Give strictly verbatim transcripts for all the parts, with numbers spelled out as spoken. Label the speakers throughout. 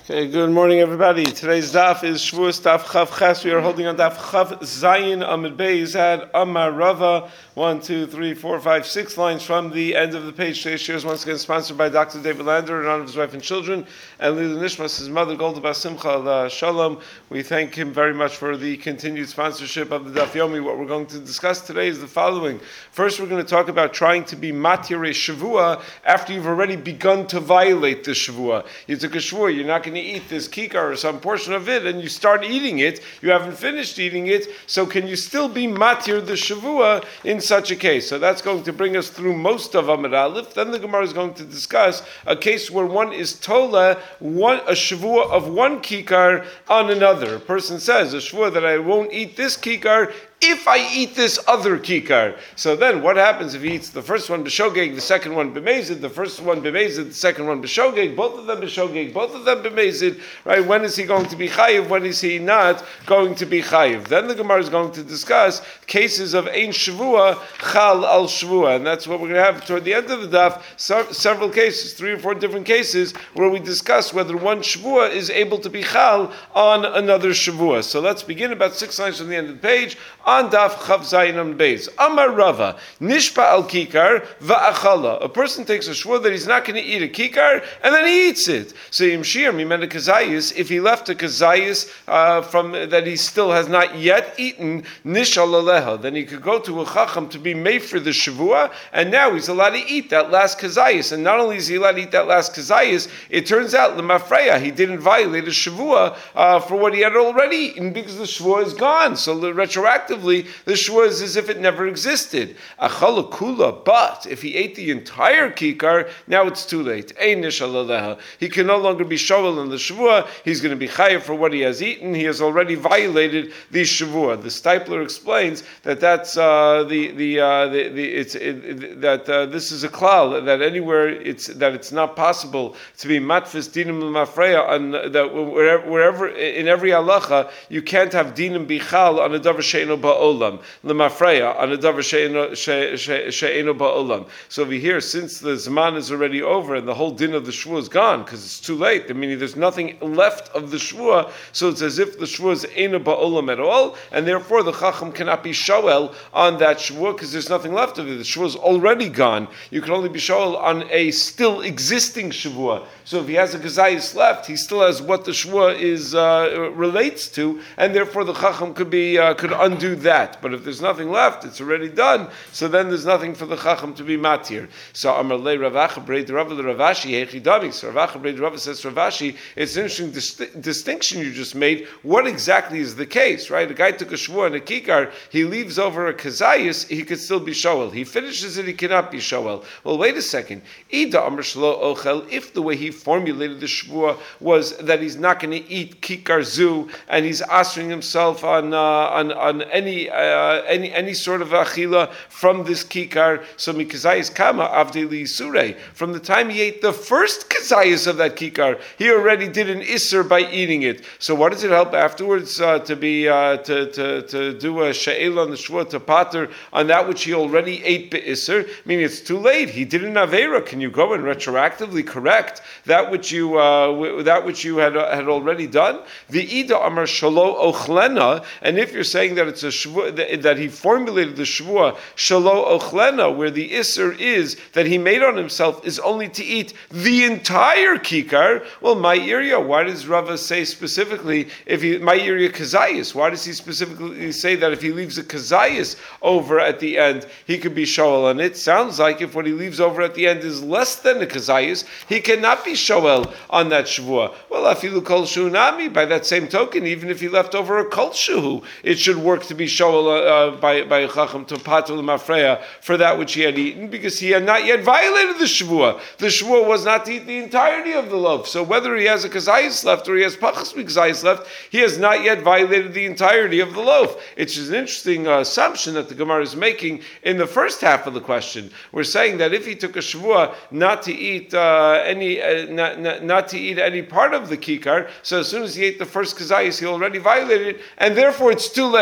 Speaker 1: Okay, good morning, everybody. Today's daf is Shavuos Daf Chav Ches. We are holding on Daf Chav Zayin Amid Beis at Amar Rava. One, two, three, four, five, six lines from the end of the page. Today's share is once again sponsored by Doctor David Lander in honor of his wife and children, and Lila Nishmas, his mother, Golda Bas Simcha Shalom. We thank him very much for the continued sponsorship of the Daf Yomi. What we're going to discuss today is the following. First, we're going to talk about trying to be Matir Shavua after you've already begun to violate the Shavua. You took a Shavua, you're not going to eat this kikar or some portion of it, and you start eating it, you haven't finished eating it, so can you still be matir the shavua in such a case? So that's going to bring us through most of Amud Aleph. Then the Gemara is going to discuss a case where one is tola, one, a shavua of one kikar on another. A person says, a shavua that I won't eat this kikar if I eat this other kikar. So then what happens if he eats the first one b'shogeg, the second one b'mezid, the first one b'mezid, the second one b'shogeg, both of them b'shogeg, both of them b'mezid, right? When is he going to be chayiv? When is he not going to be chayiv? Then the Gemara is going to discuss cases of ein shavua, chal al shavua, and that's what we're going to have toward the end of the daf, so, several cases, three or four different cases, where we discuss whether one shavua is able to be chal on another shavua. So let's begin about six lines from the end of the page. On daf chav zayin am beis. Amar Rava, nishpa al kikar va'achala. A person takes a shvur that he's not going to eat a kikar, and then he eats it. So yimshir mimena kazayis, if he left a kazayis uh, from that he still has not yet eaten, nishal aleha, then he could go to a chacham to be made for the shavua, and now he's allowed to eat that last kazayis. And not only is he allowed to eat that last kazayis, it turns out lemafreya, he didn't violate a shavua uh, for what he had already eaten because the shavua is gone. So the retroactively, the shvua is as if it never existed. Achala kula, but if he ate the entire kikar, now it's too late. Ein nishal aleha. He can no longer be shovel in the shvua. He's going to be chayav for what he has eaten. He has already violated the shvua. The Stipler explains that that's uh, the the uh, the, the it's it, it, that uh, this is a klal, that anywhere it's that it's not possible to be matfis dinim l'mafreya, and that wherever, wherever in every halacha you can't have dinim bichal on a davar she'eno ba'olam l'mafreya on a davar she'eno she'eno ba'olam. So over here, since the zman is already over and the whole din of the shvua is gone because it's too late, I mean there's nothing left of the shvua, so it's as if the shvua is eno ba'olam at all, and therefore the chacham cannot be shoel on that shvua because there's nothing left of it. The shvua is already gone. You can only be shoel on a still existing shvua. So if he has a gazayis left, he still has what the shvua is uh, relates to, and therefore the chacham could be uh, could undo that. But if there's nothing left, it's already done. So then there's nothing for the chacham to be matir. So Amar Le Ravacha Breid Rava the Ravashi Hechidami. So Ravacha Breid Rava says Ravashi. It's an interesting dis- distinction you just made. What exactly is the case, right? A guy took a shvua and a kikar. He leaves over a kazayis. He could still be shoel. He finishes it. He cannot be shoel. Well, wait a second. Ida Amar Shlo Ochel. If the way he formulated the shvua was that he's not going to eat kikar zu and he's answering himself on uh, on on any uh, any any sort of achila from this kikar, so mikazayis kama avdeli sure. From the time he ate the first kazayis of that kikar, he already did an isser by eating it. So what does it help afterwards uh, to be uh, to, to to do a she'el on the shvua to pater on that which he already ate be'isser? I mean, it's too late. He did an avera. Can you go and retroactively correct that which you uh, w- that which you had uh, had already done? The ida amar shalo ochlena, and if you're saying that it's a shvua, that, that he formulated the shvua shalo ochlena, where the isser is that he made on himself is only to eat the entire kikar. Well, my area. Why does Rava say specifically if he my area kazayis? Why does he specifically say that if he leaves a kazayis over at the end, he could be shoel? And it sounds like if what he leaves over at the end is less than a kazayis, he cannot be shoel on that shvua. Well, afilu kol shunami. By that same token, even if he left over a kol shuhu, it should work to be shoel uh, by by a chacham to patul mafreya for that which he had eaten, because he had not yet violated the shvua. The shvua was not to eat the entirety of the loaf. So whether he has a kazayis left or he has pachas kazayis left, he has not yet violated the entirety of the loaf. It's just an interesting uh, assumption that the Gemara is making in the first half of the question. We're saying that if he took a shvua not to eat uh, any, uh, not, not, not to eat any part of the kikar, so as soon as he ate the first kazayis, he already violated it, and therefore it's too late.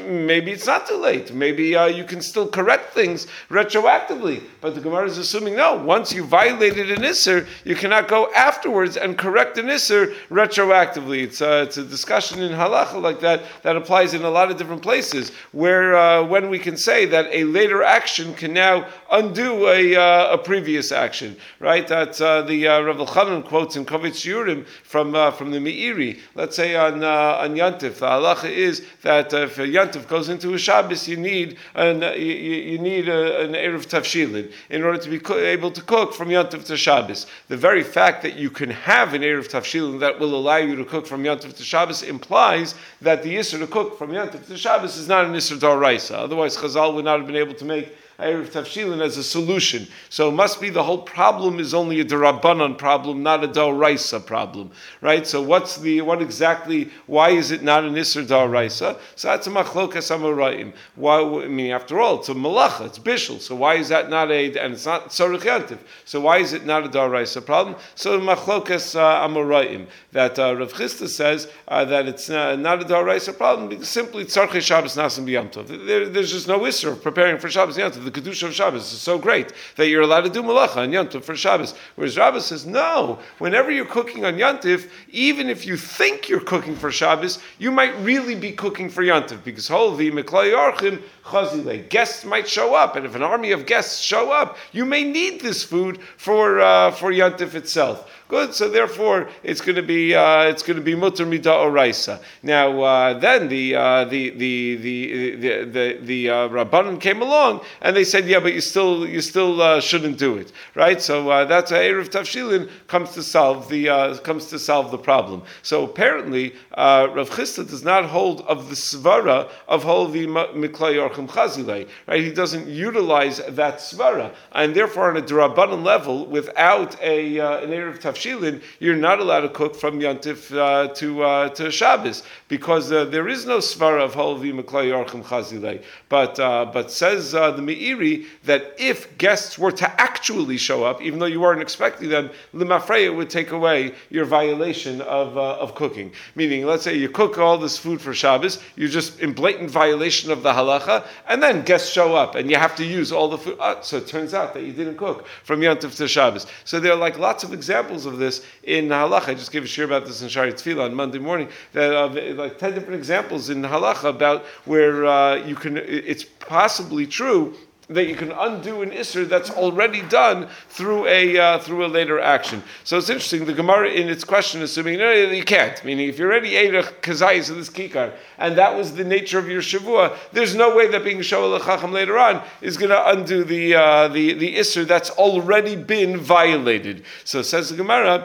Speaker 1: maybe it's not too late. Maybe uh, you can still correct things retroactively. But the Gemara is assuming, no, once you violated an Isser, you cannot go afterwards and correct an Isser retroactively. It's, uh, it's a discussion in halacha like that that applies in a lot of different places, where uh, when we can say that a later action can now undo a, uh, a previous action, right? That's uh, the uh, Rav Elchanan quotes in Kovitz Yurim from uh, from the Meiri. Let's say on uh, on Yantif, the halacha is that uh, if a Yantif goes into a Shabbos, you need an uh, you, you need a, an erev tavshilin in order to be co- able to cook from Yantif to Shabbos. The very fact that you can have an erev tavshilin that will allow you to cook from Yantif to Shabbos implies that the Yisr to cook from Yantif to Shabbos is not an Yisr d'oraisa. Otherwise, Chazal would not have been able to make Erev Tavshilin as a solution. So it must be the whole problem is only a Derabanan problem, not a D'oraisa problem, right? So what's the, what exactly, why is it not an Isser D'oraisa? So that's a Machlokas Amoraim. Why, I mean, after all, it's a Malacha, it's Bishul, so why is that not a, and it's not Tzorech Yantiv, so why is it not a D'oraisa problem? So Machlokas uh, Amoraim, that uh, Rav Chisda says uh, that it's uh, not a D'oraisa problem because simply Tzorchei Shabbos Nasim B'Yam Tov. There, there's just no Isser of preparing for Shabbos Yom Tov. The Kedusha of Shabbos is so great that you're allowed to do Malacha on Yom Tov for Shabbos. Whereas Rabbah says, no, whenever you're cooking on Yom Tov, even if you think you're cooking for Shabbos, you might really be cooking for Yom Tov because Holvi Meklai Archim Chazile. Guests might show up, and if an army of guests show up, you may need this food for uh, for Yom Tov itself. Good, so therefore it's going to be uh, it's going to be mutar mida oraisa. Now uh, then the uh, the the the the the, the uh, Rabbanan came along and they said, yeah, but you still you still uh, shouldn't do it, right? So uh, that's erev tavshilin comes to solve the uh, comes to solve the problem. So apparently uh, Rav Chisda does not hold of the svara of holvi miklay orchim chazilei, right? He doesn't utilize that svara, and therefore on a Rabbanan level, without a uh, an erev tavshilin, you're not allowed to cook from Yantif uh, to uh, to Shabbos because uh, there is no svara of holvi miklay orchim chazilei. But uh, but says uh, the Meiri that if guests were to actually show up, even though you weren't expecting them, limafreya would take away your violation of uh, of cooking. Meaning, let's say you cook all this food for Shabbos, you're just in blatant violation of the halacha, and then guests show up and you have to use all the food. Uh, so it turns out that you didn't cook from Yantif to Shabbos. So there are like lots of examples of this in halacha. I just gave a share about this in Shari Tefillah on Monday morning. That uh, like ten different examples in halacha about where uh, you can. It's possibly true that you can undo an Isser that's already done through a uh, through a later action. So it's interesting. The Gemara in its question is assuming no, you can't. Meaning, if you already ate a kazayis of this kikar, and that was the nature of your shavua, there's no way that being shoel chacham later on is going to undo the uh, the the Isser that's already been violated. So says the Gemara.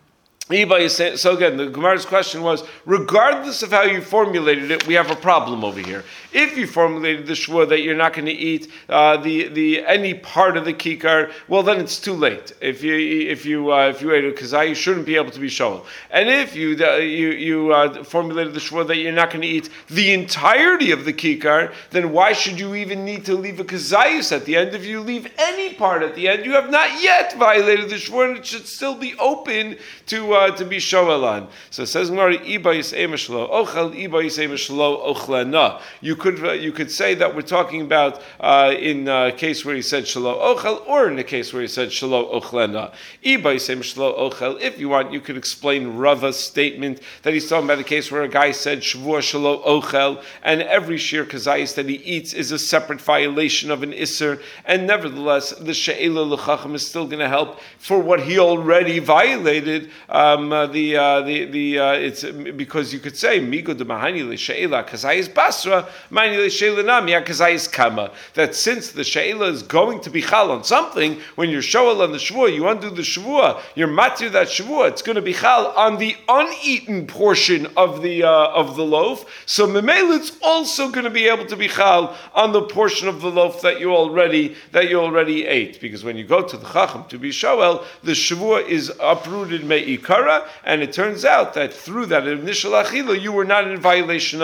Speaker 1: So again, the Gemara's question was, regardless of how you formulated it, we have a problem over here. If you formulated the shvua that you're not going to eat uh, the the any part of the kikar, well then it's too late. If you if you uh, if you ate a kazai, you shouldn't be able to be shoel. And if you uh, you you uh, formulated the shvua that you're not going to eat the entirety of the kikar, then why should you even need to leave a kazayus at the end? If you leave any part at the end, you have not yet violated the shvua, and it should still be open to. Uh, to be shoelan. So it says Gemara, Iba yisei mishlo ochel, Iba yisei mishlo ochlena. You could uh, you could say that we're talking about uh, in a case where he said shelo ochel, or in a case where he said shelo ochlena. Iba yisei mishlo ochel. If you want, you could explain Rava's statement that he's talking about a case where a guy said shvua shelo ochel, and every shir kazayis that he eats is a separate violation of an isser, and nevertheless the she'ela l'chacham is still going to help for what he already violated. Uh, Um, uh, the uh, the the uh, it's because you could say migo de mahani le sheila kazayis basra mahani le sheila nami kazayis kama, that since the sheila is going to be chal on something, when you're shoel on the shvua, you undo the shvua, you're matir that shvua, it's going to be chal on the uneaten portion of the uh, of the loaf. So memela, it's also going to be able to be chal on the portion of the loaf that you already that you already ate, because when you go to the chacham to be shoel, the shvua is uprooted me'ikar. And it turns out that through that initial achila, you were not in violation of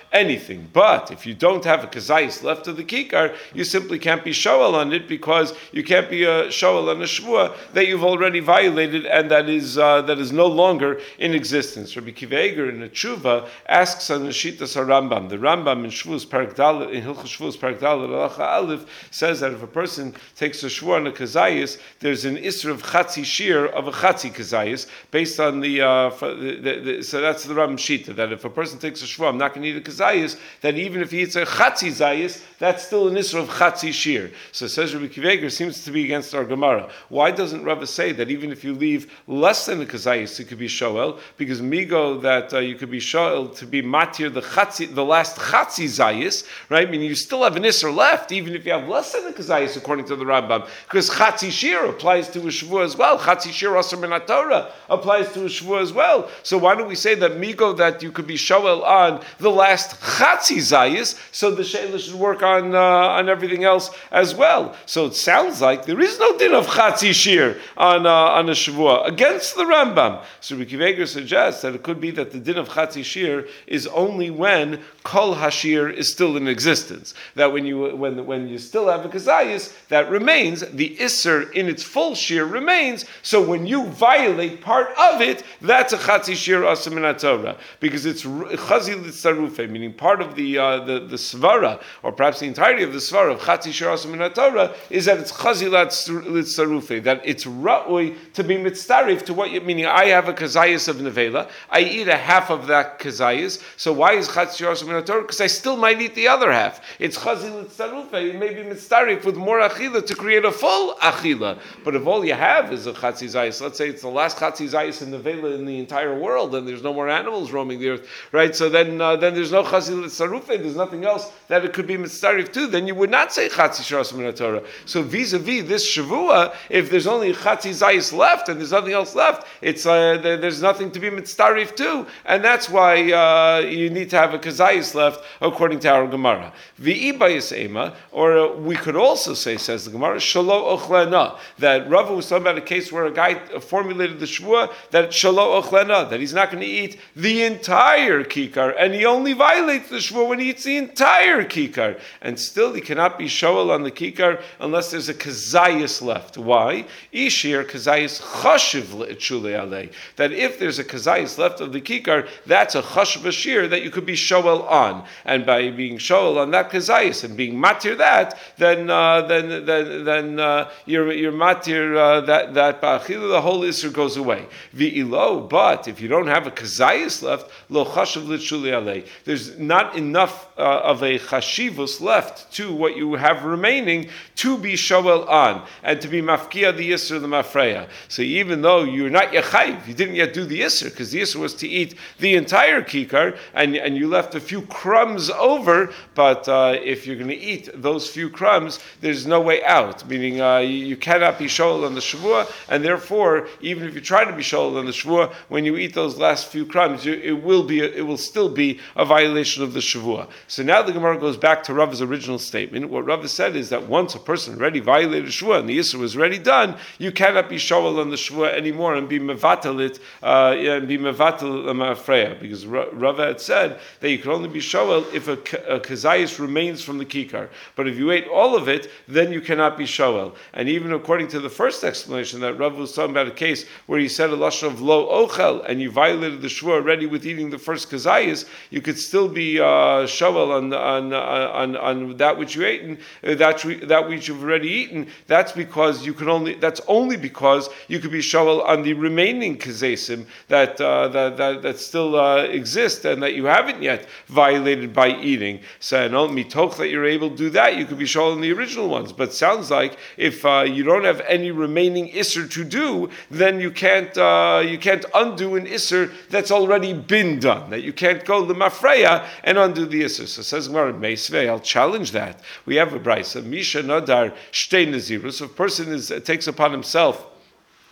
Speaker 1: anything. But if you don't have a kazayis left of the kikar, you simply can't be shoel on it because you can't be a shoel on a shvua that you've already violated and that is uh, that is no longer in existence. Rabbi Akiva Eiger in the Tshuva asks on the Shitas Rambam. The Rambam in Shvus Parak Dalet, in Hilchos Shvus Parak Dalet Halacha Aleph says that if a person takes a shvua on a kazayis, there's an isra of chatzi shir of a chatzi kazayis based on the, uh, the, the, the so that's the Rambam Shita, that if a person takes a shvua, I'm not going to eat a kazayis, then even if he eats a chatzi zayis, that's still an isra of chatzi shir. So it says Rabbi Akiva Eiger seems to be against our Gemara. Why doesn't Rava say that even if you leave less than a kazayis, it could be shoel? Because migo that uh, you could be shoel to be matir the chatzi, the last chatzi zayis, right? Meaning you still have an isra left, even if you have less than a kazayis, according to the Rambam, because chatzi shir applies to a shvua as well. Chatzi shir asur min haTorah applies to a shvua as well. So why don't we say that migo that you could be shoel on the last chatzi zayis, so the sheila should work on uh, on everything else as well. So it sounds like there is no din of chatzi shir on uh, on a shvua against the Rambam. So Rabbi Akiva Eiger suggests that it could be that the din of chatzi shir is only when kol hashir is still in existence. That when you when when you still have a kazayis, that remains, the isser in its full shir remains. So when you violate part of it, that's a chatzi shir asur min haTorah, because it's chazil litzarufe, meaning part of the uh, the the svara, or perhaps the entirety of the svara of chatzi shir asur min haTorah is that it's chazil litzarufe, that it's ra'ui to be mitzarif to what you, meaning I have a kazayis of nevela, I eat a half of that kazayis, so why is chatzi shir asur min haTorah? Because I still might eat the other half. It's chazil litzarufe, it may be mitzarif with more achila to create a full achila. But if all you have is a chatzi zayis, let's say it's the last chatzi zayis in the vela in the entire world, and there's no more animals roaming the earth, right? So then, uh, then there's no chazil litzarufe. There's nothing else that it could be mitzarif to. Then you would not say chatzi shir asur min haTorah. So vis-a-vis this shavua, if there's only chatzi zayis left and there's nothing else left, it's uh, there, there's nothing to be mitzarif to, and that's why uh, you need to have a kazayis left, according to our Gemara. V'i bayis ema, or uh, we could also say, says the Gemara, shalo ochlena, that Rava was talking about a case where a guy formulated the shvua that shalo ochlena, that he's not going to eat the entire kikar, and he only violates the shvua when he eats the entire kikar, and still he cannot be shoel on the kikar unless there's a kazayis left. Why? Ishir kazayis chashiv le'etshulei alei, that if there's a kazayis left of the kikar, that's a chashiv shir that you could be shoel on, and by being shoel on that kazayis and being matir that, then uh, then then then uh, you're you're matir uh, that that ba'achila, the whole isur goes away. V'ilo, but if you don't have a kazayis left, lo chashiv le'etshulei alei, there's not enough uh, of a chashivus left to what you have remaining to be shoel on and to be mafkia the isur the mafreya. So even though you're not yachayiv, you didn't yet do the isur, because the isur was to eat the entire kikar, and and you left a few crumbs over. But uh, if you're going to eat those few crumbs, there's no way out. Meaning uh, you, you cannot be shoel on the shavua, and therefore, even if you try to be shoel on the shavua, when you eat those last few crumbs, you, it will be a, it will still be a violation of the shavua. So now the Gemara goes back to Rava's original statement. What Rava said is that once a person already violated shavua and the issur was already done, you cannot be shoel on the shavua anymore and be mevatel it uh, and be mevatel ma'afreya, because Rava had said that you can only be shoel if a, a kazayis remains from the kikar. But if you ate all of it, then you cannot be shoel. And even according to the first explanation that Rava was talking about a case where he said a lashon of lo ochel and you violated the shvua already with eating the first kazayis, you could still be uh, shoel on, on on on that which you ate, and uh, that that which you've already eaten. That's because you can only. That's only because you could be shoel on the remaining kazesim that uh, that, that that still uh, exist and that you haven't yet violated by eating. So, and only mitoch that you're able to do that, you could be shoel on the original ones. But it sounds like if uh, you don't have any remaining isser to do, then you can't uh, you can't undo an isser that's already been done. That you can't go lemafreya and undo the isser. So says Gemara Meisvei, I'll challenge that. We have a brisa, Misha Nadar Shtei Nazirus. If a person is takes upon himself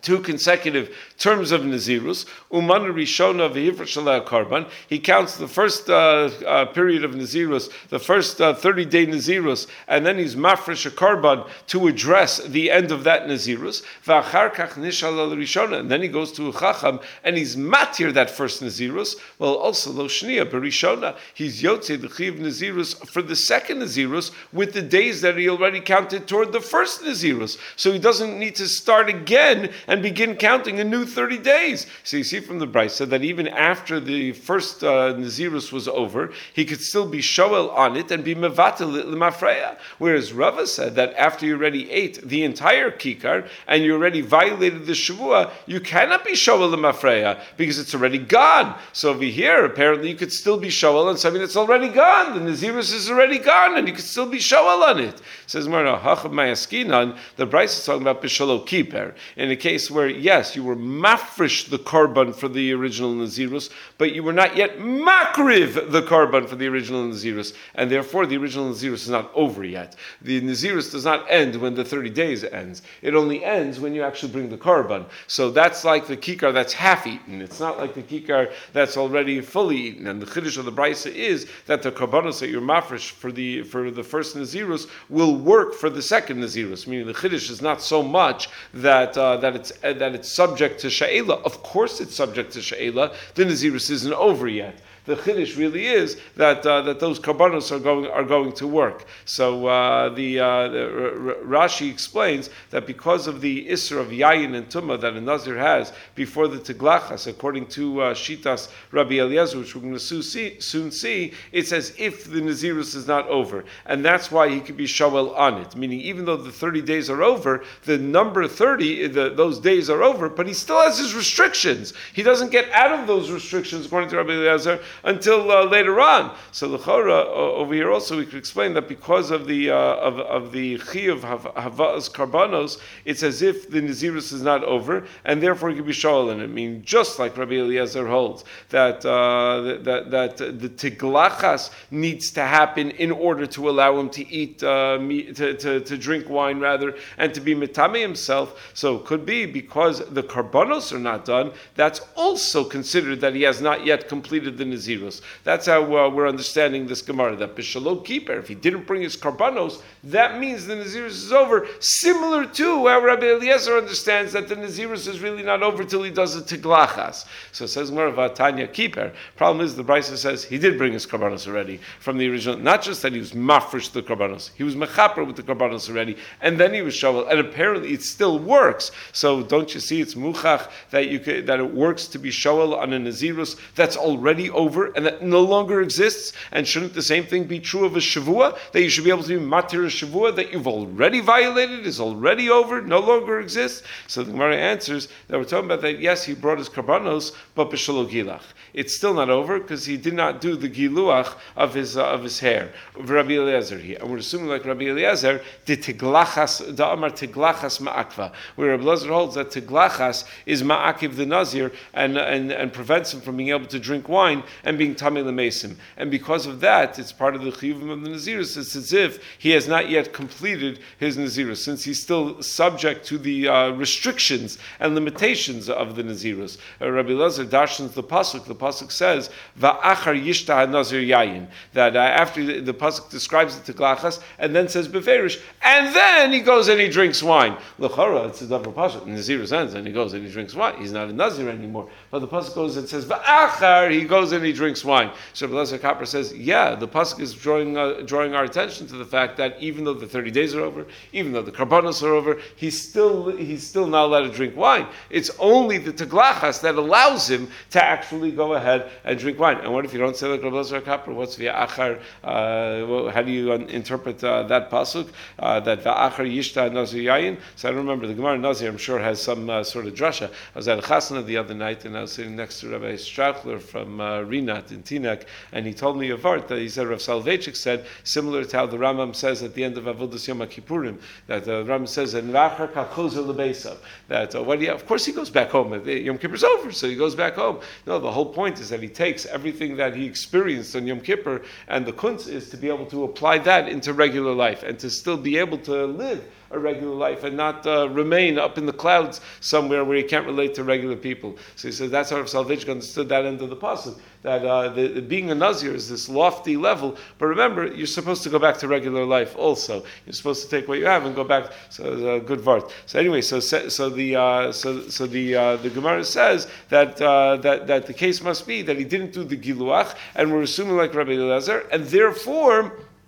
Speaker 1: two consecutive terms of Nazirus. Uman Rishona v'hivra shalei karban. He counts the first uh, uh, period of Nazirus, the first uh, thirty-day Nazirus, and then he's mafresh a karban to address the end of that Nazirus. V'achar kach nishal al Rishona, and then he goes to a chacham and he's matir that first Nazirus. Well, also lo shniya berishona, he's yotze the chiv Nazirus for the second Nazirus with the days that he already counted toward the first Nazirus. So he doesn't need to start again and begin counting a new thirty days. So you see from the Brisa that even after the first uh, Nazirus was over, he could still be shoel on it and be mevatel l'mafreya. Whereas Rava said that after you already ate the entire kikar and you already violated the shavua, you cannot be shoel l'mafreya because it's already gone. So over here, apparently you could still be shoel on something that's already gone. The Nazirus is already gone and you could still be shoel on it. It says Marna Hachab Mayaskinan, the Brisa is talking about Bishalo Kiper. In a case where, yes, you were mafresh the korban for the original Nazirus, but you were not yet makriv the korban for the original Nazirus, and therefore the original Nazirus is not over yet. The Nazirus does not end when the thirty days ends. It only ends when you actually bring the korban. So that's like the kikar that's half eaten. It's not like the kikar that's already fully eaten. And the chiddush of the Brisa is that the korbanos that you're mafresh for the for the first Nazirus will work for the second Nazirus. Meaning the chiddush is not so much that uh, that it's uh, that it's subject to she'ela. Of course, it's subject to she'ela. The Nazirus isn't over yet. The chiddush really is that uh, that those karbanos are going are going to work. So uh, the, uh, the R- Rashi explains that because of the isser of yayin and tumah that a nazir has before the teglachas, according to uh, Shitas Rabbi Eliezer, which we're going to soon see, it's as if the nazirus is not over, and that's why he could be shawel on it. Meaning, even though the thirty days are over, the number thirty, the, those days are over, but he still has his restrictions. He doesn't get out of those restrictions, according to Rabbi Eliezer, until uh, later on. So the Chora, uh, over here also we could explain that because of the uh, of, of the chi of havas karbanos, it's as if the nazirus is not over, and therefore he could be shoel in it. I mean, just like Rabbi Eliezer holds that uh, that that the tiglachas needs to happen in order to allow him to eat uh, meat, to, to to drink wine rather, and to be mitame himself. So it could be because the karbanos are not done. That's also considered that he has not yet completed the nazirus. That's how uh, we're understanding this Gemara, that Bishalo Keeper, if he didn't bring his karbanos, that means the Nazirus is over, similar to how Rabbi Eliezer understands that the Nazirus is really not over till he does the Tiglachas. So it says Gemara, Tanya Keeper. Problem is, the Brisa says he did bring his karbanos already from the original, not just that he was mafresh the karbanos, he was mechaper with the karbanos already, and then he was shovel, and apparently it still works. So don't you see, it's muchach that you could, that it works to be shovel on a Nazirus that's already over, and that no longer exists. And shouldn't the same thing be true of a shavua, that you should be able to be matir a shavua that you've already violated, is already over, no longer exists? So the Gemara answers that we're talking about that, yes, he brought his karbanos, but b'shelo gilach. It's still not over because he did not do the giluach of his uh, of his hair. Rabbi Eliezer here, and we're assuming like Rabbi Eliezer, the tiglachas, the amar tiglachas ma'akva, where Rabbi Eliezer holds that tiglachas is ma'akiv the nazir and and and prevents him from being able to drink wine and being tamei l'mesim. And because of that, it's part of the chiyuvim of the nazirus. It's as if he has not yet completed his nazirus, since he's still subject to the uh, restrictions and limitations of the nazirus. Uh, Rabbi Eliezer darshans the pasuk. The pasuk says, "Va'achar yishta nazir yayin." That uh, after the, the pasuk describes the tiglachas, and then says beferish, and then he goes and he drinks wine. L'chora, it's a double pasuk. Nazirus ends, and he goes and he drinks wine. He's not a nazir anymore. But the pasuk goes and says, "Va'achar," he goes and he drinks wine. So Rabbi Eliezer Kapra says, yeah, the pasuk is drawing uh, drawing our attention to the fact that even though the thirty days are over, even though the karbanos are over, he's still he's still not allowed to drink wine. It's only the teglachas that allows him to actually go ahead and drink wine. And what if you don't say like Rabbi Eliezer Kapra? What's v'achar? Uh, how do you uh, interpret uh, that pasuk? Uh, that v'achar yishta nazir yayin? So I don't remember the Gemara Nazir. I'm sure has some uh, sort of drasha. I was at a chasana the other night, and I was sitting next to Rabbi Strachler from uh, Rinat in Teaneck, and he told me a vart that he said Rav Soloveitchik said, similar to how the Rambam says at the end of Avodas Yom Kippurim, that the Rambam says that uh, what do you, of course he goes back home. Yom Kippur's over, so he goes back home. No, the whole point is that he takes everything that he experienced on Yom Kippur, and the kunz is to be able to apply that into regular life and to still be able to live a regular life and not uh, remain up in the clouds somewhere where he can't relate to regular people. So he says that's how Rav Soloveitchik understood that end of the pasuk, that uh, the, the being a Nazir is this lofty level, but remember, you're supposed to go back to regular life also. You're supposed to take what you have and go back. So uh, good vart. So anyway, so so the uh, so so the uh, the Gemara says that uh, that that the case must be that he didn't do the giluach, and we're assuming like Rabbi Elazar, and therefore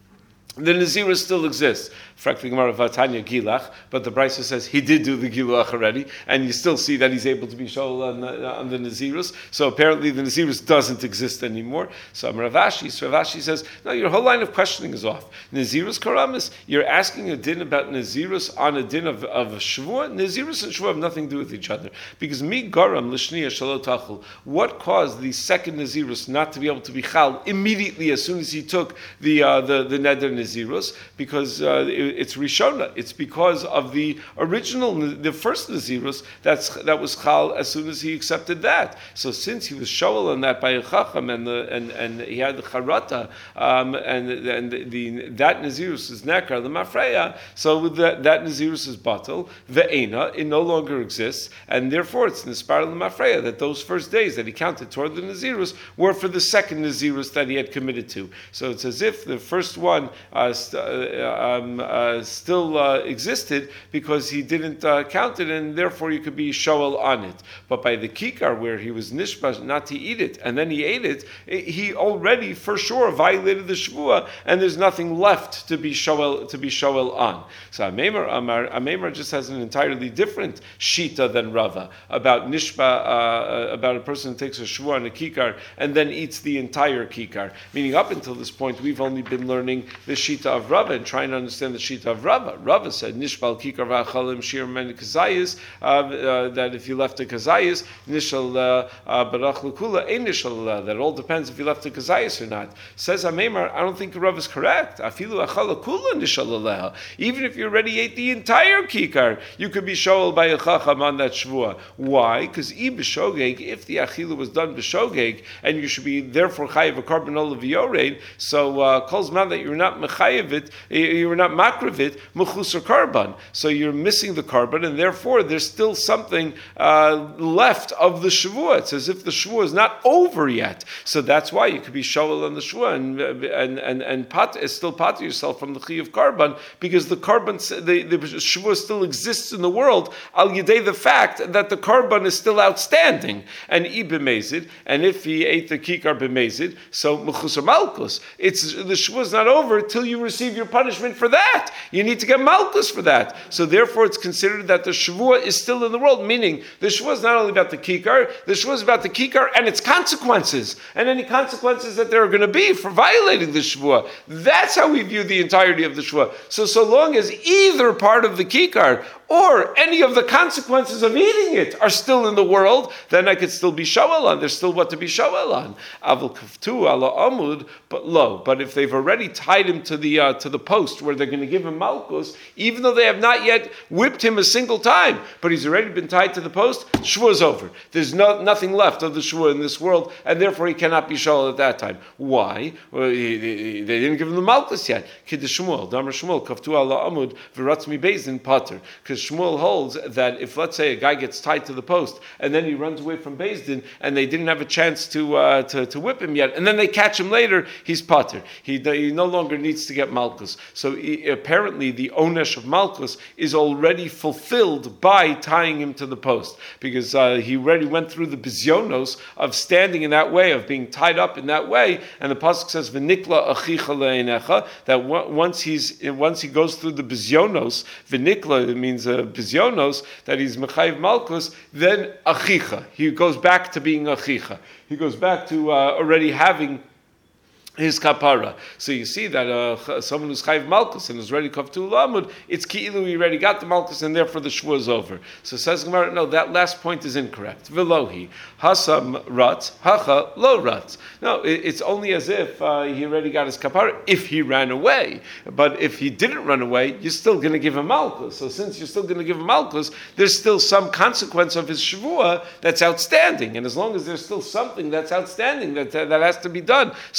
Speaker 1: the Nazirus still exists. Frankly, Gemara Vatanya Gilach, but the Brisa says he did do the Gilach already, and you still see that he's able to be Shoel on, uh, on the Nazirus. So apparently the Nazirus doesn't exist anymore. So Rav Ashi, so Rav Ashi says, no, your whole line of questioning is off. Nazirus Karamis, you're asking a din about Nazirus on a din of, of a Shavua. Nazirus and Shavua have nothing to do with each other. Because mi garam l'shniya shalot tachul. What caused the second Nazirus not to be able to be chal immediately as soon as he took the uh, the, the neder Nazirus? Because uh, it, it's Rishona. It's because of the original, the first Nazirus that's that was chal as soon as he accepted that. So since he was shoel on that by a chacham and the and, and he had the charata um, and and the, the that Nazirus is nekar the mafreya. So that that Nazirus is batal. Ve'ena, it no longer exists, and therefore it's nispar the mafreya that those first days that he counted toward the Nazirus were for the second Nazirus that he had committed to. So it's as if the first one uh, st- uh, um, uh, still uh, existed because he didn't uh, count it, and therefore you could be shoel on it. But by the kikar, where he was nishba not to eat it, and then he ate it, he already for sure violated the shvua, and there's nothing left to be shoel to be shoel on. So Amemar Amar Amemar just has an entirely different shita than Rava about nishba, uh, about a person who takes a shvua on a kikar and then eats the entire kikar. Meaning, up until this point, we've only been learning the shita of Rava and trying to understand the shita of Rava. Rava said, Nishbal kikar v'achalim shir men kazayis, that if you left a kazayis, nishal barach l'kula, ein nishal, that it all depends if you left a kazayis or not. Says Amemar, I don't think Rava is correct. Afilu achala kula nishal aleha. Even if you already ate the entire kikar, you could be shoel by a chacham on that shvua. Why? Because i b'shogeg, if the achilu was done b'shogeg, and you should be therefore chayiv a carbon of yorein, so uh, calls man that you're not mechayiv it, you were not makrivit mechusar karban, so you're missing the carbon, and therefore there's still something uh, left of the shavua. It's as if the shavua is not over yet. So that's why you could be shoel on the shavua and and and and pat is still pat yourself from the chi of carbon, because the carbon the the shavua still exists in the world al yedei the fact that the carbon is still outstanding. And i b'mezid, and if he ate the kikar b'mezid, so mechusar malkus, it's the shavua is not over till you receive your punishment for that. You need to get malchus for that. So therefore it's considered that the shavua is still in the world, meaning the shavua is not only about the kikar, the shavua is about the kikar and its consequences, and any consequences that there are going to be for violating the shavua. That's how we view the entirety of the shavua. So so long as either part of the kikar or any of the consequences of eating it are still in the world, then I could still be shoel on. There's still what to be shoel on. Avul kaftu ala amud, but lo. But if they've already tied him to the uh, to the post where they're going to give him malchus, even though they have not yet whipped him a single time, but he's already been tied to the post, shvua's over. There's no, nothing left of the shvua in this world, and therefore he cannot be shoel at that time. Why? Well, he, he, they didn't give him the malchus yet. Kiddush Shmuel, Damar Shmuel, kaftu ala amud, v'ratzmi beizin pater. Shmuel holds that if, let's say, a guy gets tied to the post and then he runs away from Beis Din and they didn't have a chance to uh, to, to whip him yet, and then they catch him later, he's pater. He, he no longer needs to get malchus. So he, apparently the onesh of malchus is already fulfilled by tying him to the post, because uh, he already went through the bizyonos of standing in that way, of being tied up in that way, and the pasuk says v'nikla achicha le'enecha, that once he's once he goes through the bizyonos, v'nikla, it means uh, bizyonos, that he's mechayiv malchus, then achicha, he goes back to being achicha. He goes back to uh, already having his kapara. So you see that uh, someone who's chayiv malchus and is ready to kavtu lamud, it's ki'ilu, he already got the malchus, and therefore the shvua is over. So says Gemara, no, that last point is incorrect. Velohi hasam rat hacha lo rat. No, it, it's only as if uh, he already got his kapara if he ran away. But if he didn't run away, you're still going to give him malchus. So since you're still going to give him malchus, there's still some consequence of his shvua that's outstanding. And as long as there's still something that's outstanding that uh, that has to be done, some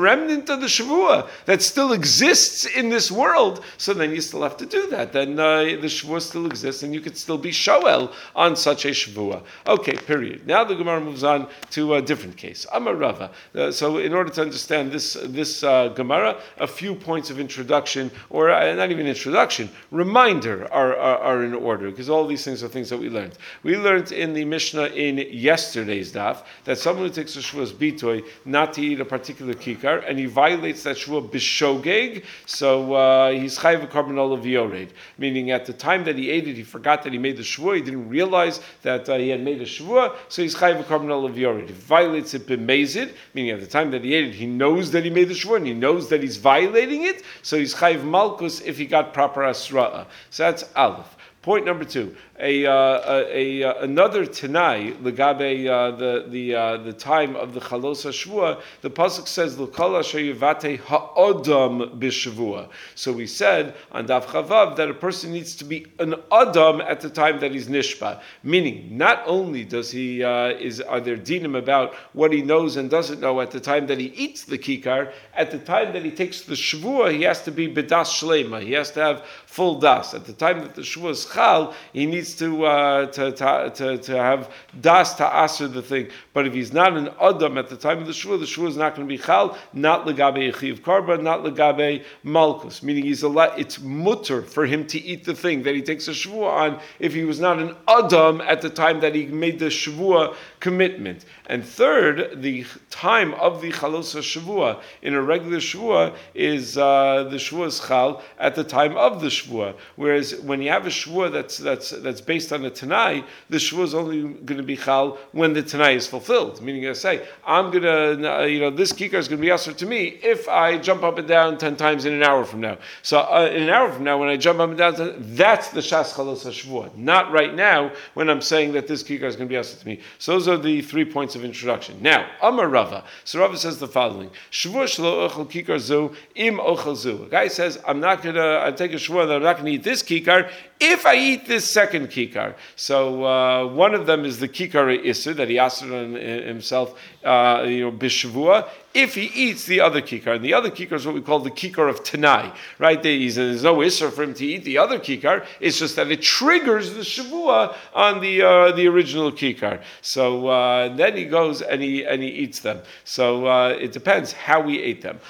Speaker 1: remnant of the Shavua that still exists in this world, so then you still have to do that. Then uh, the Shavua still exists, and you could still be Shoel on such a Shavua. Okay, period. Now the Gemara moves on to a different case. Amar Rava. Uh, so in order to understand this this uh, Gemara, a few points of introduction, or uh, not even introduction, reminder are, are, are in order, because all these things are things that we learned. We learned in the Mishnah in yesterday's daf that someone who takes a Shavuos bitoy not to eat a particular kikar, and he violates that Shavuot b'shogeg, so uh, he's chayiv a carbonol of yored, meaning at the time that he ate it, he forgot that he made the Shavuot, he didn't realize that uh, he had made a Shavuot, so he's chayiv a carbonol of yored. He violates it b'mezid, meaning at the time that he ate it, he knows that he made the Shavuot, and he knows that he's violating it, so he's chayiv malkus if he got proper asra'ah. So that's Aleph. Point number two, a, uh, a, a another Tanai, legabe uh, the the uh, the time of the Chalos HaShavua, the pasuk says l'kol asher yivate ha'adam b'shavua. So we said on Daf Chavav that a person needs to be an adam at the time that he's nishba, meaning not only does he uh, is are there dinim about what he knows and doesn't know at the time that he eats the kikar, at the time that he takes the shavua, he has to be bedas shlema, he has to have full das. At the time that the shavua is chal, he needs to uh, to, to to to have das to answer the thing. But if he's not an adam at the time of the shua, the shua is not going to be chal, not legabe yechiv karba, not legabe malkus. Meaning he's a lot. It's mutter for him to eat the thing that he takes a shvua on if he was not an adam at the time that he made the shvua commitment. And third, the time of the chalos shavua in a regular shvua is uh, the shvua is chal at the time of the shvua. Whereas when you have a shvua that's that's that's based on a tanai, the shvua is only going to be chal when the tanai is fulfilled. Meaning, I say, I'm gonna, you know, this kikar is going to be answered to me if I jump up and down ten times in an hour from now. So uh, in an hour from now, when I jump up and down, that's the shas chalos shvua. Not right now when I'm saying that this kikar is going to be answered to me. So those are the three points of introduction. Now, Amar Rava. So Rava says the following: Shvua shlo ochel kikar zu im ochel zu. A guy says, I'm not gonna, I take a shvua that I'm not going to eat this kikar if I eat this second kikar. So uh, one of them is the kikar isser that he asked on himself, uh, you know, b'shavua, if he eats the other kikar. And the other kikar is what we call the kikar of Tanai, right? There's no isser for him to eat the other kikar. It's just that it triggers the shavua on the uh, the original kikar. So uh, then he goes and he and he eats them. So uh, it depends how he ate them.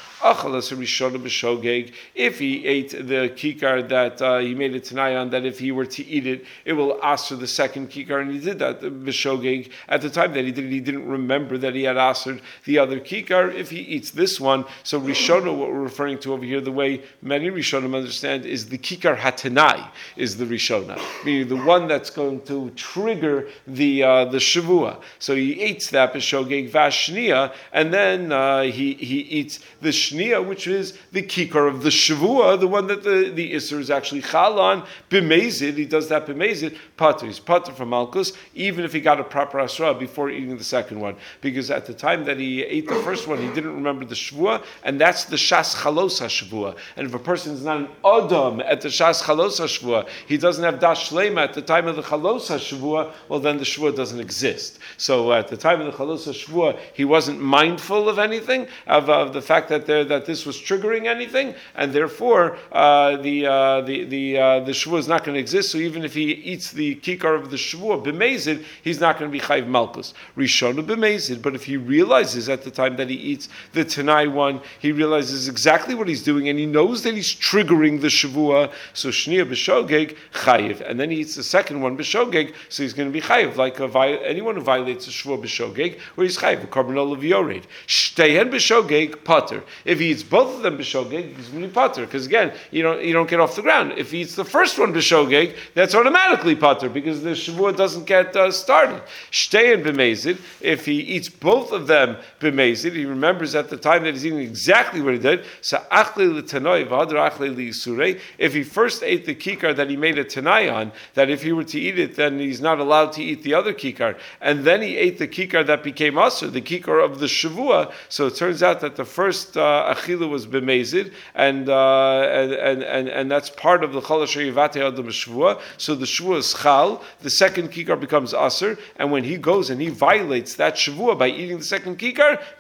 Speaker 1: If he ate the kikar that uh, he made a Tanai on, that if he were to eat it, it will aser the second kikar, and he did that b'shogeg at the time that he did it. He didn't remember that he had asered the other kikar. If he eats this one, so Rishona, what we're referring to over here, the way many Rishonim understand, is the kikar hatanai is the Rishona, meaning the one that's going to trigger the uh, the shavua. So he eats that b'shogeg vashnia, and then uh, he he eats the shnia, which is the kikar of the shavua, the one that the the isser is actually chal on. B'mezid, he does that b'mezid, pater. He's pater from malchus, even if he got a proper asra before eating the second one, because at the time that he ate the first one, he didn't remember the shvua, and that's the shas chalos ha-shvua. And if a person is not an adam at the shas chalos ha-shvua, he doesn't have das shlema at the time of the chalos ha-shvua, well then the shvua doesn't exist. So at the time of the chalos ha-shvua, he wasn't mindful of anything, of, of the fact that there that this was triggering anything, and therefore uh, the uh, the the uh, the shvua is not going to exist. So even if he eats the kikar of the shvua b'mezid, he's not going to be chayv malchus. Rishona b'mezid, but if he realizes at the time that he eats the Tanai one, he realizes exactly what he's doing, and he knows that he's triggering the shavua. So shnia b'shogeg chayiv, and then he eats the second one b'shogeg, so he's going to be chayiv, like a vi- anyone who violates the shavua b'shogeg, where he's chayiv a carbonol of yored. Shtehen b'shogeg pater. If he eats both of them b'shogeg, he's going to be pater, because again, you don't you don't get off the ground. If he eats the first one b'shogeg, that's automatically pater, because the shavua doesn't get uh, started. Shtehen b'mezid. If he eats both of them b'mezid, he remembers at the time that he's eating exactly what he did. So achle l'tanoi v'hadar achle li'surei. If he first ate the kikar that he made a tanai on, that if he were to eat it, then he's not allowed to eat the other kikar. And then he ate the kikar that became asur, the kikar of the shavua. So it turns out that the first uh, achila was b'mezid, and, uh, and and and and that's part of the chol asher yivate adam b'shavua. So the shavua is chal. The second kikar becomes asur, and when he goes and he violates that shavua by eating the second kikar, michayiv.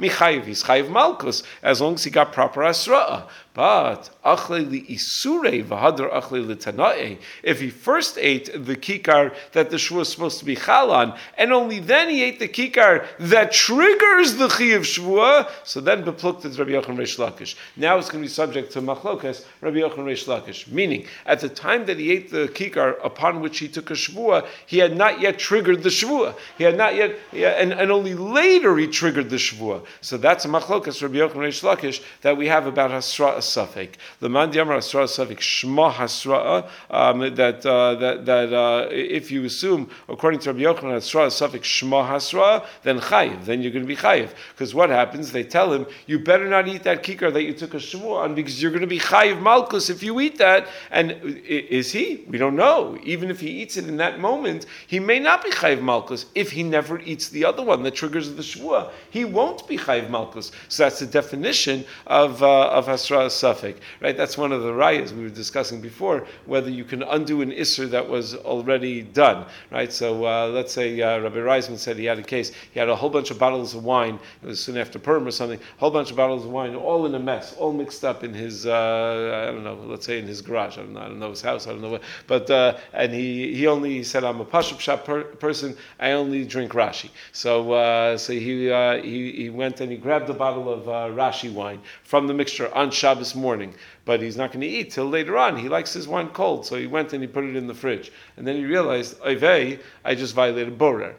Speaker 1: He's chayiv malchus as long as he got proper asra'ah. But if he first ate the kikar that the shvua is supposed to be chal on, and only then he ate the kikar that triggers the chi of shvua, so then bepluked is Rabbi Yochanan Reish Lakish. Now it's going to be subject to machlokas Rabbi Yochanan Reish Lakish. Meaning, at the time that he ate the kikar upon which he took a shvua, he had not yet triggered the shvua. He had not yet, yeah, and, and only later he triggered the shvua. So that's a machlokas Rabbi Yochanan Reish Lakish that we have about hasra safek. The man diamar hasra safek shma hasra, um, that uh, that that uh, if you assume according to Rabbi Yochanan hasra safek shma hasra, then chayiv, then you're going to be chayiv. Because what happens? They tell him you better not eat that kikar that you took a shvua on because you're going to be chayiv malchus if you eat that. And is he? We don't know. Even if he eats it in that moment, he may not be chayiv malchus. If he never eats the other one that triggers the shvua, he won't be chayiv malchus. So that's the definition of uh, of hasra safek, right? That's one of the rayas we were discussing before, whether you can undo an isser that was already done, right? So uh, let's say uh, Rabbi Reisman said he had a case. He had a whole bunch of bottles of wine. It was soon after Purim or something. A whole bunch of bottles of wine, all in a mess, all mixed up in his uh, I don't know. Let's say in his garage. I don't know. I don't know his house. I don't know what. But uh, and he he only he said, I'm a pashup shop per- person. I only drink Rashi. So uh, so he, uh, he he went and he grabbed a bottle of uh, Rashi wine from the mixture on Shabbos morning. But he's not going to eat till later on. He likes his wine cold, so he went and he put it in the fridge. And then he realized, Oivei, I just violated borer.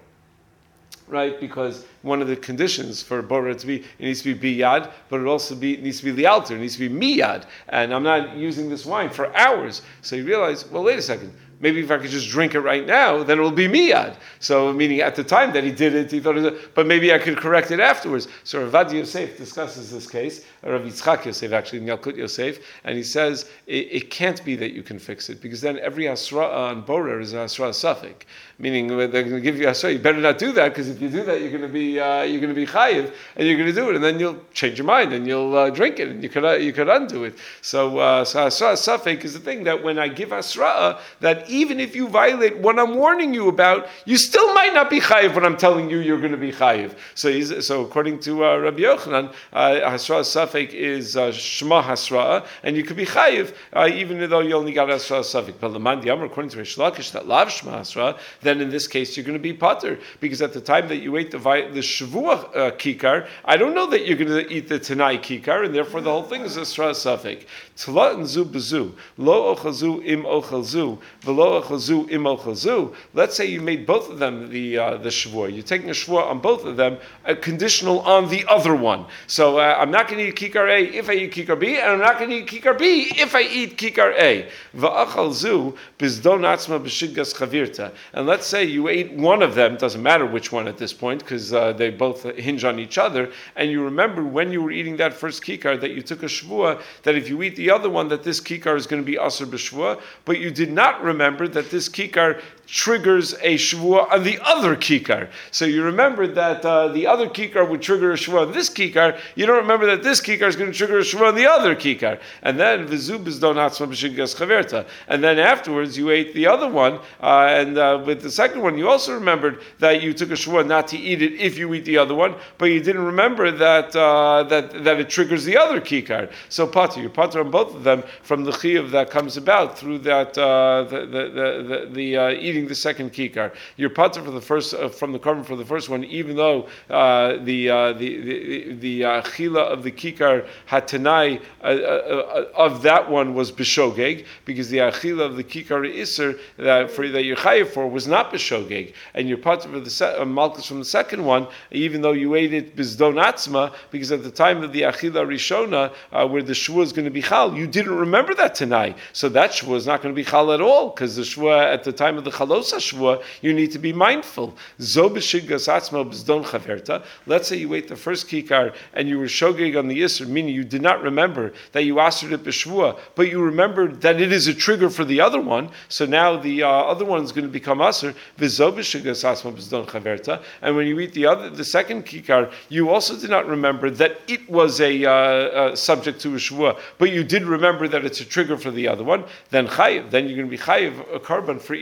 Speaker 1: Right, because one of the conditions for borer to be, it needs to be biyad, but it also be, it needs to be lialter, it needs to be miyad. And I'm not using this wine for hours. So he realized, well, wait a second. Maybe if I could just drink it right now, then it will be miyad. So, meaning at the time that he did it, he thought, it was, but maybe I could correct it afterwards. So Rav Yosef discusses this case, Rav Yitzchak Yosef actually, in Yalkut Yosef, and he says it, it can't be that you can fix it because then every asra on borer is an asra safek, meaning they're going to give you asra. You better not do that because if you do that, you're going to be uh, you're going to be chayiv and you're going to do it, and then you'll change your mind and you'll uh, drink it and you could uh, you could undo it. So, uh, so asra safek is the thing that when I give asra, that even if you violate what I'm warning you about, you still might not be chayiv when I'm telling you you're going to be chayiv. So, he's, so according to uh, Rabbi Yochanan, uh, hasra safek is uh, shma hasra, and you could be chayiv uh, even though you only got hasra safek. But Laman Diamar, according to Reish Lakish, that lav shma hasra, then in this case you're going to be pater because at the time that you ate the the shavua uh, kikar, I don't know that you're going to eat the tanai kikar, and therefore the whole thing is hasra safek. Tla and zu bezu lo ochazu im ochalzu v'lo ochazu im ochalzu. Let's say you made both of them the uh, the shavua. You're taking a shavua on both of them, a conditional on the other one. So uh, I'm not going to eat kikar A if I eat kikar B, and I'm not going to eat kikar B if I eat kikar A. V'achalzu bizdon atzma b'shidgas chavirta. And let's say you ate one of them. Doesn't matter which one at this point because uh, they both hinge on each other. And you remember when you were eating that first kikar that you took a shvua that if you eat the other one that this kikar is going to be asur b'shvua, but you did not remember that this kikar triggers a shvua on the other kikar. So you remember that uh, the other kikar would trigger a shvua on this kikar. You don't remember that this kikar is going to trigger a shvua on the other kikar. And then v'zu bizdon atzma b'shidgas chaverta. And then afterwards you ate the other one, uh, and uh, with the second one you also remembered that you took a shvua not to eat it if you eat the other one, but you didn't remember that uh, that that it triggers the other kikar. So pater, you're pater on both of them from the chiyuv that comes about through that uh, the the the, the, the uh, eating the second kikar. You're pater for the first uh, from the carbon for the first one, even though uh, the, uh, the the the uh, chila of the kikar hatanai uh, uh, of that one was b'shogeg because the achila of the kikar iser that for that you're chayiv for was not b'shogeg, and you're pater for the se- uh, malchus from the second one, even though you ate it bizdon atzma because at the time of the achila rishona uh, where the shvua is going to be chal, you didn't remember that tonight, so that shvua is not going to be chal at all because the shvua at the time of the chalosa shvua you need to be mindful. Zo b'shidgas atzma bizdon chaverta. Let's say you ate the first kikar and you were shogeg on the iser, meaning you did not remember that you asered it b'shvua, but you remembered that it is a trigger for the other one. So now the uh, other one is going to become aser. V'zo b'shidgas atzma bizdon chaverta. And when you eat the other, the second kikar, you also did not remember that it was a uh, uh, subject to a shvua, but you did remember that it's a trigger for the other one. Then chayiv. Then you're going to be chayiv a carbon for eating the second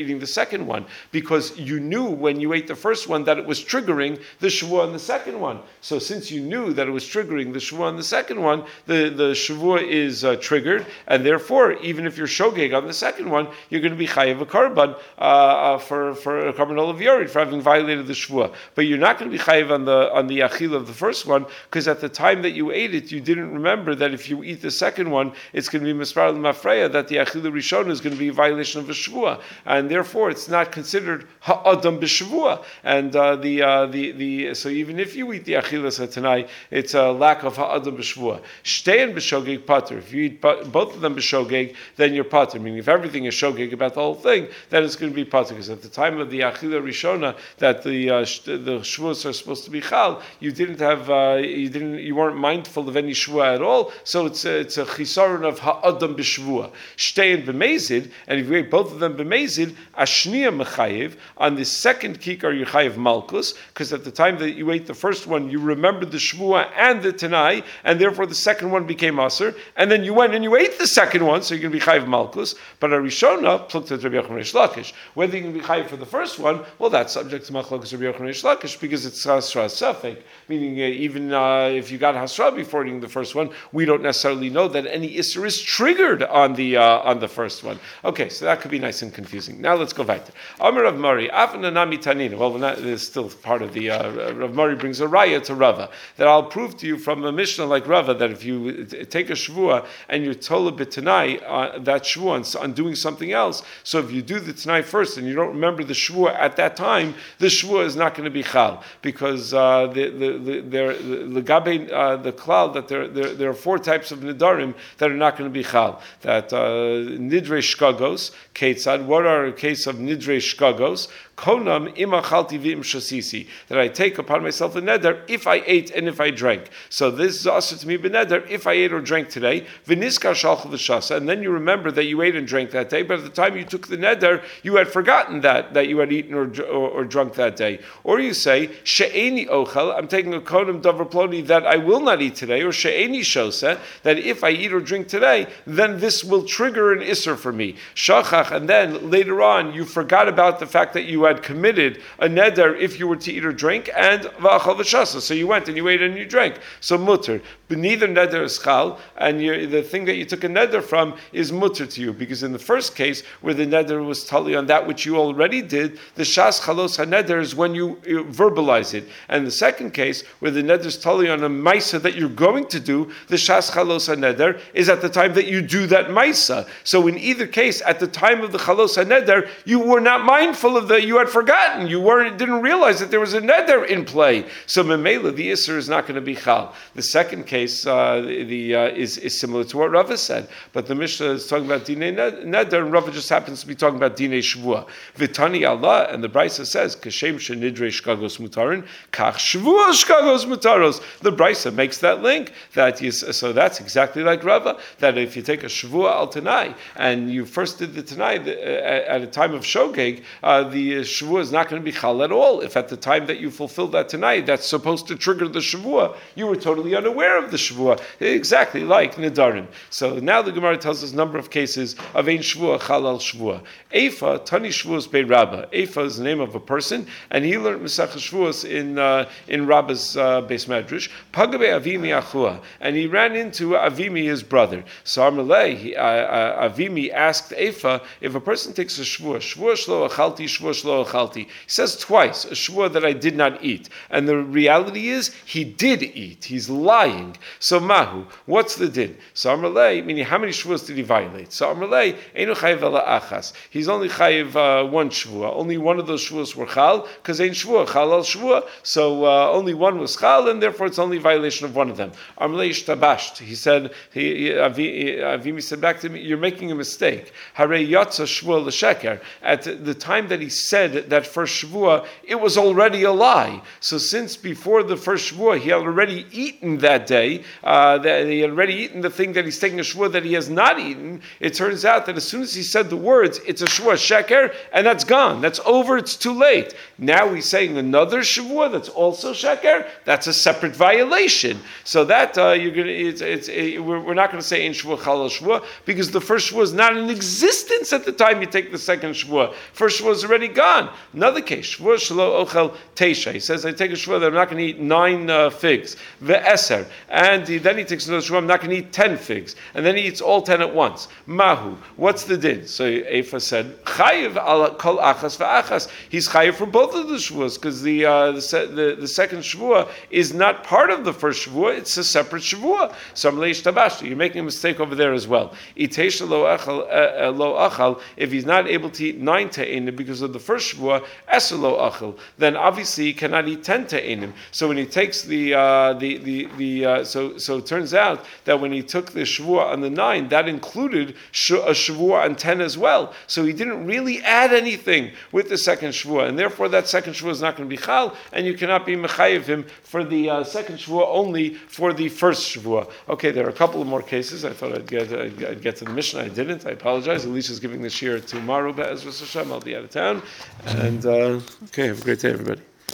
Speaker 1: second one, because you knew when you ate the first one that it was triggering the Shavua on the second one. So since you knew that it was triggering the Shavua on the second one, the, the Shavua is uh, triggered, and therefore, even if you're shogeg on the second one, you're going to be chayiv a karban uh, uh, for, for a karban olav yored for having violated the Shavua. But you're not going to be chayiv on the on the achil of the first one, because at the time that you ate it, you didn't remember that if you eat the second one, it's going to be mispar l'mafreya, that the achil rishon is going to be a violation of a Shavua, and therefore it's not considered ha'adam b'Shavua. And uh, the uh, the the so even if you eat the achilas tonight, it's a lack of ha'adam b'Shavua. Shtein b'shogeg pater. If you eat both of them b'shogeg, then you're pater. Meaning, if everything is shogeg about the whole thing, then it's going to be pater. Because at the time of the achila rishona, that the uh, the shvuos are supposed to be chal, you didn't have uh, you didn't you weren't mindful of any shvua at all. So it's a, it's a chisaron of ha'adam b'Shavua. Shtein b'mezid, and if you ate both of them b'mezid, ashniya mechayev. On the second kikar you chayev malkus, because at the time that you ate the first one, you remembered the shvua and the tanai, and therefore the second one became aser, and then you went and you ate the second one, so you're going to be chayiv malkus. But a rishona plukta Rabbi Yochanan Reish Lakish. Whether you're going to be chayiv for the first one, well, that's subject to machlokas Rabbi Yochanan Reish Lakish, because it's hasra safek. Meaning, uh, even uh, if you got hasra before eating the first one, we don't necessarily know that any isser is triggered on the uh, on the first one. Okay, so that could be nice and confusing. Now let's go back to Amar Rav Mari. Afananami tanina. Well, not, this is still part of the uh, Rav Mari brings a raya to Rava that I'll prove to you from a Mishnah like Rava that if you take a shvua and you're told a b'tanai uh, that shvua on, on doing something else, so if you do the tanai first and you don't remember the shvua at that time, the shvua is not going to be chal, because uh, the the the there the gabe uh, the klal that there, there there are four types of nidarim that are not going to be chal. That uh, nidre shkagos ketzad. What are a case of nidre shkagos? Konam imachalti v'im shasisi, that I take upon myself a neder if I ate and if I drank. So this is also to me beneder if I ate or drank today. V'niskar shalchel v'shasa, and then you remember that you ate and drank that day, but at the time you took the neder, you had forgotten that that you had eaten or or, or drunk that day. Or you say she'eni ochel, I'm taking a konam davar ploni that I will not eat today, or she'eni shosa, that if I eat or drink today, then this will trigger an isser for me. Shachach, and then later on you forgot about the fact that you had committed a neder if you were to eat or drink, and v'achal v'shasa. So you went and you ate and you drank. So mutter. But neither neder is chal, and the thing that you took a neder from is mutter to you, because in the first case where the neder was totally on that which you already did, the shas chalos haneder is when you, you verbalize it. And the second case where the neder is totally on a maisa that you're going to do, the shas chalos haneder is at the time that you do that maisa. So in either case, at the time of the chalos haneder, you were not mindful of the, you had forgotten, you weren't, didn't realize that there was a neder in play. So memela, the isser is not going to be chal. The second case uh, the, the uh, is, is similar to what Rava said, but the Mishnah is talking about dinei neder, and Rava just happens to be talking about dinei shvua. Vitani Allah, and the Brisa says, kashem shenidre shkagos mutarin, kach shvua shkagos mutaros. The Brisa makes that link. That is, so that's exactly like Rava, that if you take a shvua al tanai, and you first did the tanai uh, at a time of shogeg, uh, the shvua is not going to be chal at all. If at the time that you fulfilled that tanai, that's supposed to trigger the shvua, you were totally unaware of the shvua, exactly like nidarim. So now the Gemara tells us a number of cases of ein shvua chal al shvua. Eifa tani shvuos bei Rabba. Eifa is the name of a person, and he learned Masechah Shvuos in uh, in Rabba's uh, Beis Medrash. Pagabe Avimi achua, and he ran into Avimi, his brother. So Amalei, uh, uh, Avimi asked Eifa if a person takes a shvua, shvua shlo achalti, shvua shlo achalti. He says twice, a shvua that I did not eat, and the reality is he did eat. He's lying. So mahu, what's the din? So Amalei, meaning how many shvuos did he violate? So Amalei, einu chayiv ela achas. He's only chayiv uh, one shvua. Only one of those shvuos were chal, because ein shvua chal al shvua. So uh, only one was chal, and therefore it's only violation of one of them. Amalei ishtabasht. He said, he, he, Avimi said back to me, you're making a mistake. Harei yatsa shvua l'sheker. At the time that he said that first shvua, it was already a lie. So since before the first shvua, he had already eaten that day, uh, that he had already eaten the thing that he's taking a shvua that he has not eaten, it turns out that as soon as he said the words, it's a shvua sheker, and that's gone. That's over. It's too late. Now he's saying another shvua that's also sheker. That's a separate violation. So that uh, you're gonna, it's, it's, it, we're, we're not going to say in shvua chal shvua, because the first shvua is not in existence at the time you take the second shvua. shvua. First shvua is already gone. Another case, shvua shelo ochel teisha. He says, I take a shvua that I'm not going to eat nine uh, figs. Ve'eser. And he, then he takes another shvua, I'm not going to eat ten figs. And then he eats all ten at once. Mahu. What's the din? So Eifa said, chayiv al kol achas ve'achas. He's chayiv for both of the shvuas, because the, uh, the, the, the second shvua is not part of the first shvua, it's a separate shvua. So you're making a mistake over there as well. If he's not able to eat nine te'enim because of the first shvua, eser lo achel, then obviously he cannot eat ten te'enim. So when he takes the uh, the the, the uh, so so it turns out that when he took the shvua on the nine, that included sh- a shvua on ten as well. So he didn't really add anything with the second shvua, and therefore that second shvua is not going to be chal, and you cannot be mechayiv him for the uh, second shvua, only for the first shvua. Okay, there are a couple of more cases. I thought I'd get I'd, I'd get to the Mishnah. I didn't. I apologize. Alicia's giving the shir tomorrow, but Ezra Hashem, I'll be out of town. And uh, okay, have a great day, everybody.